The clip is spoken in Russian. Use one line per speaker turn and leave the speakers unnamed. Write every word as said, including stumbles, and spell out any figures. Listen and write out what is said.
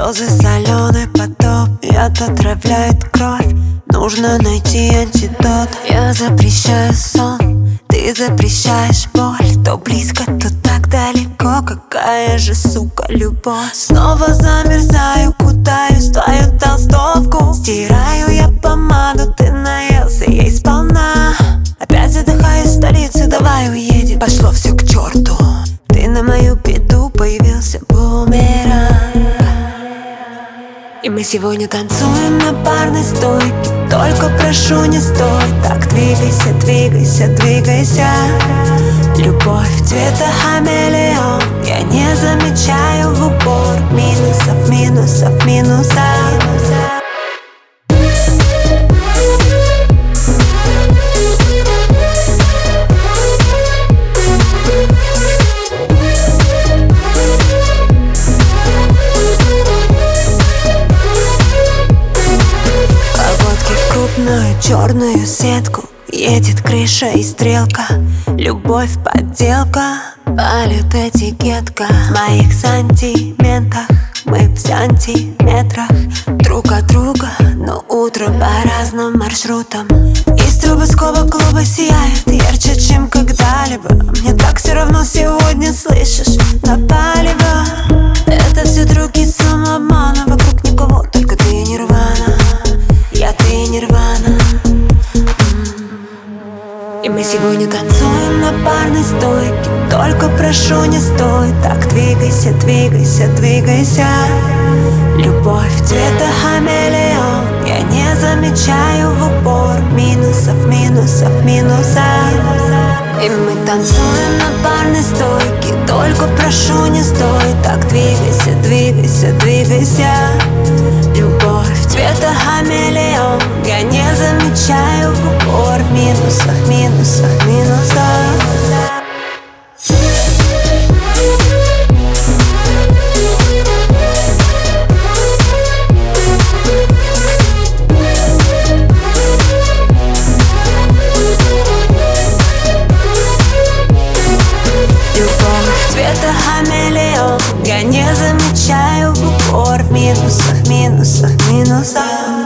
Слезы, соленый потоп, яд отравляет кровь. Нужно найти антидот. Я запрещаю сон, ты запрещаешь боль. То близко, то так далеко. Какая же, сука, любовь. Снова замерзаю, кутаюсь в твою толстовку. Стираю я помаду, ты наелся ей сполна. Опять задыхаюсь в столице, давай уедем. Пошло все к черту. Ты на мою беду появился бумеранг. И мы сегодня танцуем на парной стойке. Только прошу, не стой. Так двигайся, двигайся, двигайся. Любовь цвета хамелеон. Я не замечаю в упор минусов, минусов, минусов. Черную сетку едет крыша и стрелка. Любовь подделка, палит этикетка. В моих сантиментах мы в сантиметрах друг от друга, но утром по разным маршрутам. Из трубецкого клуба сияет ярче, чем когда-либо. Мне так все равно сегодня, слышишь, напалево. Это все другие самообмана. Вокруг никого, только ты и нирвана. Я, ты и нирвана. И мы сегодня танцуем на парной стойке. Только прошу, не стой. Так двигайся, двигайся, двигайся. Любовь цвета хамелеон. Я не замечаю в упор минусов, минусов, минусов. И мы танцуем на парной стойке. Только прошу, не стой. Так двигайся, двигайся, двигайся. Любовь цвета хамелеон. Я не замечаю в упор минусов, минусов, минусов. Я не замечаю в упор минусов, минусов, минусов.